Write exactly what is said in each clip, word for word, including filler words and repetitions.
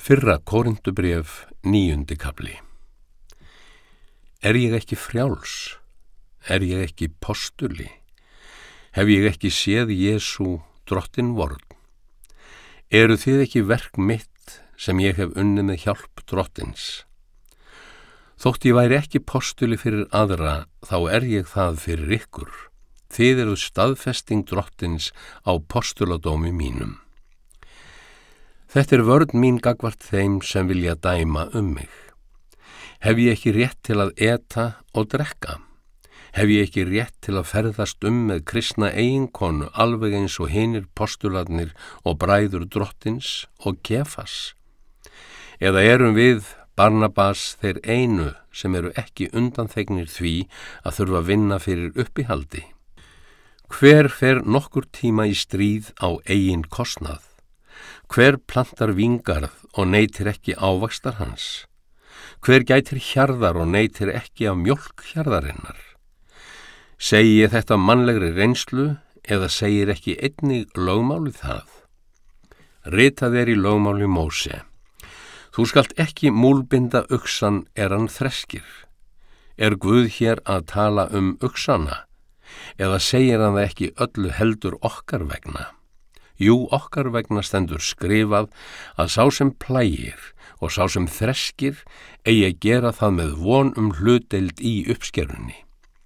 Fyrra Kórintubréf, níundi kafli. Er ég ekki frjáls? Er ég ekki postuli? Hef ég ekki séð Jesú drottinn vorn? Eru þið ekki verk mitt sem ég hef unnið með hjálp drottins? Þótt ég væri ekki postuli fyrir aðra, þá er ég það fyrir ykkur. Þið eruð staðfesting drottins á postuladómi mínum. Þetta er vörn mín gagvart þeim sem vilja dæma um mig. Hef ég ekki rétt til að eta og drekka? Hef ég ekki rétt til að ferðast um með kristna eiginkonu alveg eins og hinir postularnir og bræður drottins og Kefas? Eða erum við, Barnabas, þeir einu sem eru ekki undanþegnir því að þurfa að vinna fyrir uppihaldi? Hver fer nokkur tíma í stríð á eigin kostnað? Hver plantar víngarð og neytir ekki ávaxtar hans? Hver gætir hjarðar og neytir ekki af mjólk hjarðarinnar? Segi ég þetta mannlegri reynslu eða segir ekki einnig lögmáli það? Ritað er í lögmáli Móse: Þú skalt ekki múlbinda uxan er hann þreskir. Er Guð hér að tala um uxana? Eða segir hann það ekki öllu heldur okkar vegna? Jú, okkar vegna stendur skrifað að sá sem plægir og sá sem þreskir eigi að gera það með von um hlutdeild í uppskerunni.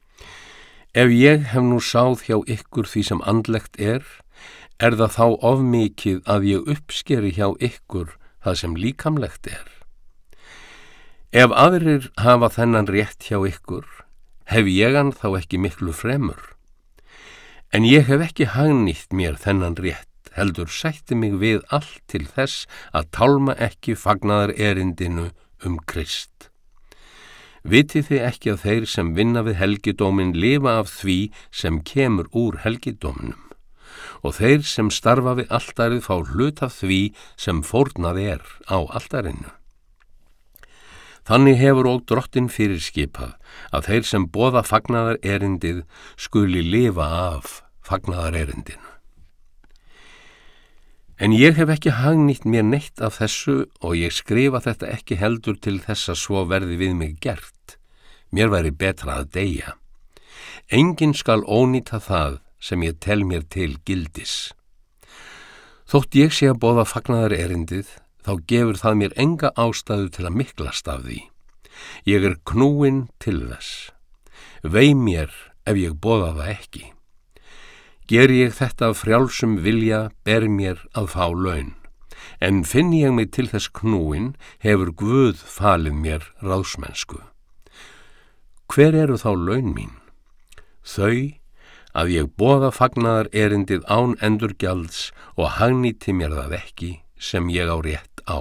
Ef ég hef nú sáð hjá ykkur því sem andlegt er, er það þá of mikið að ég uppskeri hjá ykkur það sem líkamlegt er. Ef aðrir hafa þennan rétt hjá ykkur, hef ég hann þá ekki miklu fremur. En ég hef ekki hagnýtt mér þennan rétt, heldur sætti mig við allt til þess að tálma ekki fagnaðar erindinu um Krist. Vitið þið ekki að þeir sem vinna við helgidómin lifa af því sem kemur úr helgidóminum, og þeir sem starfa við altarið fá hlut af því sem fórnað er á altarinu. Þannig hefur og drottinn fyrirskipað að þeir sem boða fagnaðar erindið skuli lifa af fagnaðar erindinu. En ég hef ekki hagnýtt mér neitt af þessu og ég skrifa þetta ekki heldur til þess að svo verði við mig gert. Mér væri betra að deyja. Enginn skal ónýta það sem ég tel mér til gildis. Þótt ég sé að boða fagnaðar erindið, þá gefur það mér enga ástæðu til að miklast af því. Ég er knúinn til þess. Vei mér ef ég boða það ekki. Ger ég þetta af frjálsum vilja, ber mér að fá laun. En finn ég mig til þess knúinn, hefur Guð falið mér ráðsmennsku. Hver eru þá laun mín? Þau að ég boða fagnaðar erindið án endurgjalds og hagnýti mér það ekki sem ég á rétt á.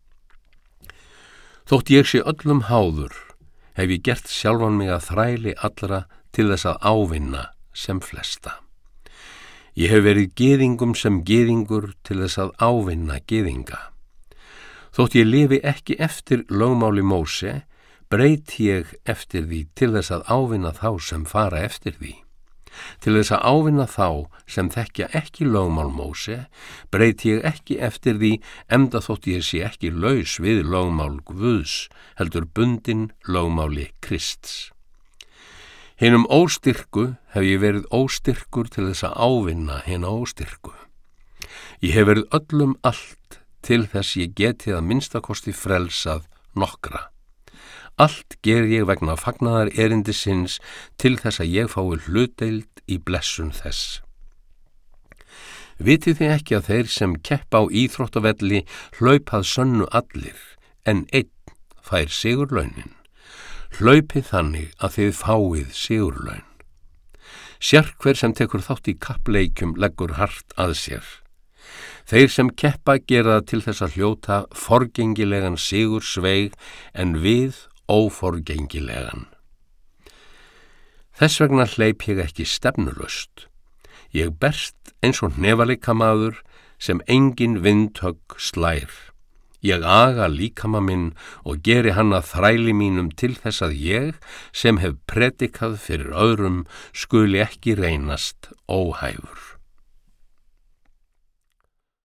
Þótt ég sé öllum háður, hef ég gert sjálfan mig að þræli allra til þess að ávinna sem flesta. Ég hef verið gyðingum sem gyðingur til þess að ávinna gyðinga. Þótt ég lifi ekki eftir lögmáli Móse, breyt ég eftir því til þess að ávinna þá sem fara eftir því. Til þess að ávinna þá sem þekkja ekki lögmál Móse, breyt ég ekki eftir því, enda þótt ég sé ekki laus við lögmál Guðs, heldur bundinn lögmáli Krists. Hinum óstyrku hef ég verið óstyrkur til þess að ávinna hina óstyrku. Ég hef verið öllum allt til þess ég geti að minnstakosti frelsað nokkra. Allt ger ég vegna fagnaðar erindisins til þess að ég fái hlutdeild í blessun þess. Vitið þið ekki að þeir sem keppa á íþróttavelli hlaupað sönnu allir, en einn fær sigurlaunin? Hlaupið þannig að þið fáið sigurlaun. Sérhver sem tekur þátt í kappleikjum leggur hart að sér. Þeir sem keppa gera það til þess að hljóta forgengilegan sigursveig en við óforgengilegan. Þess vegna hleyp ég ekki stefnulaust. Ég berst eins og hnefaleikamaður sem engin vindhögg slær. Ég aga líkama minn og geri hann að þræli mínum til þess að ég, sem hef predikað fyrir öðrum, skuli ekki reynast óhæfur.